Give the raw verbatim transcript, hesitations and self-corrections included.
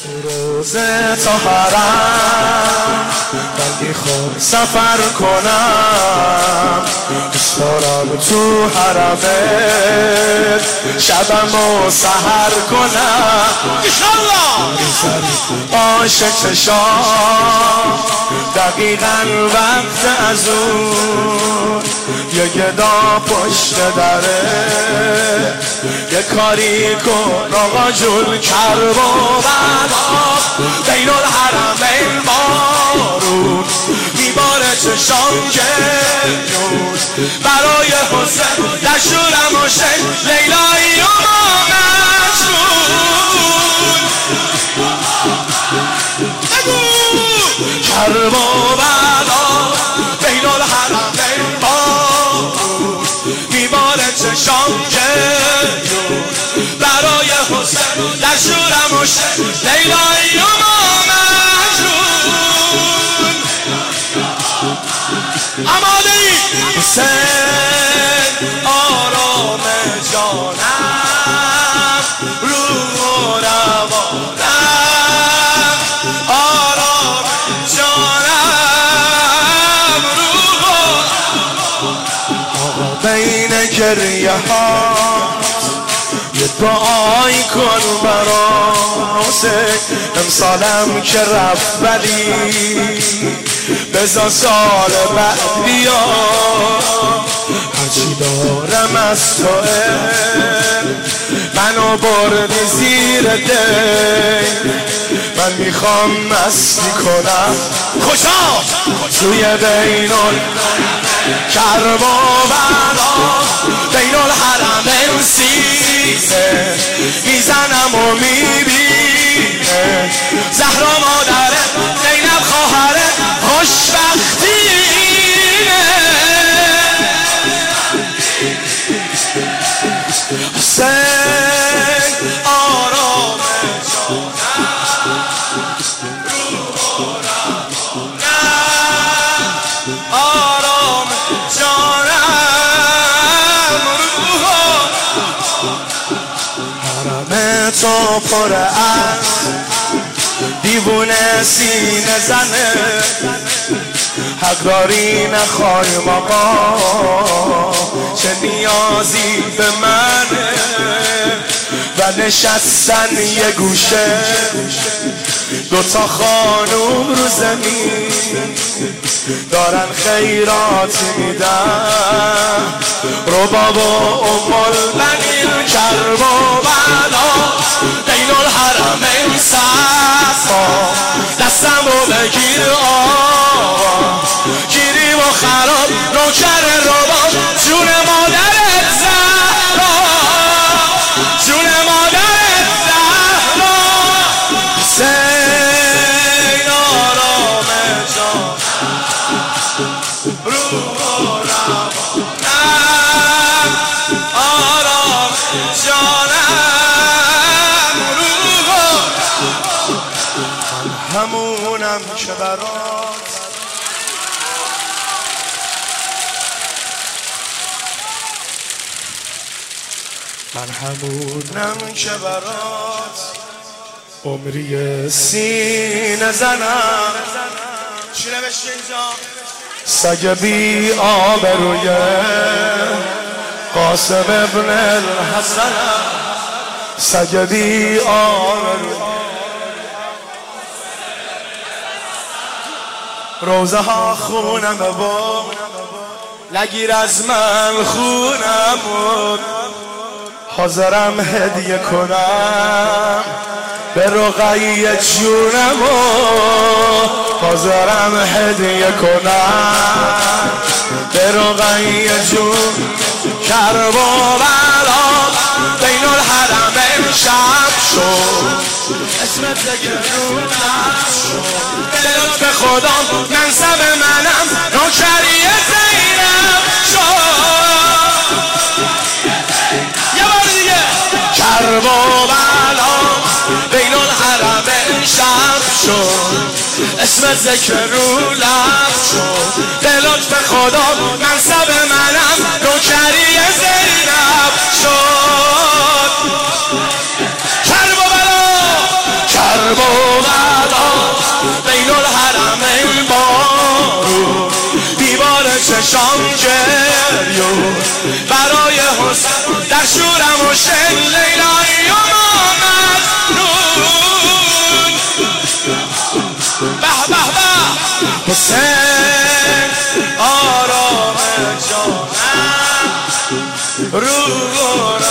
روزه تا حرم من میخوام سفر کنم، دوست دارم تو حرمت شبم و سحر کنم ایشالله. عاشق چشام دقیقا وقت از اون یه گدا پشت دره، یه کاری کن آقا جون کرب و بلا بین الحرمین بارون میباره چشام جنون برای حسین دشورم و شن لیلایی و مجنون کرب و بلا بین الحرمین بارون میباره چشام جنون برای حسین دشورم و شن لیلایی و مجنون. اماده حسین آرام جانم روح و روانم، آرام جانم روح و بین گریه ها یه دعایی کن برام حسین، امسالم که رفت ولی بذار سال بعد بیا، هرچی دارم از توه منو بردی زیر دل، من میخوام مستی کنم خوشا توی بینال کرب و بلا بین الحرمین سینه میزنم و میبینه زهرا مادره زینب خواهره خوشبختینه حسین آرام آرام جانم روح حرم تو پر از دیوونه سینه زنه، حق داری نخوایم آقا چه نیازی به منه، و نشستن یه گوشه دوتا خانوم رو زمین دارن خیرات میدن، رباب و ام البنین کرب و بلا بین الحرمین صفا دستم رو بگیر آقا گیری و خراب نوکر رباب جون مادرت زهرا جون مادرت زهرا حسین آرام جان روح و روانم آرام جانم روح من همونم که برات من همونم که برات عمری سینه زنم. چی نوشته اینجا؟ سگ بی آبروی قاسم ابن الحسن، سگ بی آبروی روزه ها خونم بود نگیر از من خونم بود، حاضرم هدیه کنم به رقیه جونم و حاضرم هدیه کنم به رقیه جون کرب و بلا بین الحرمین شب شد اسمت زگرونم شد به لطف خدا منصب منم نوکریه زینب شد یه بار دیگه کرب و بلا بین الحرمین شب شد اسم ذکر رو لب شد به لطف خدا منصب منم نوکری زینب شد کرب و بلا کرب و حسین آرام جانم رو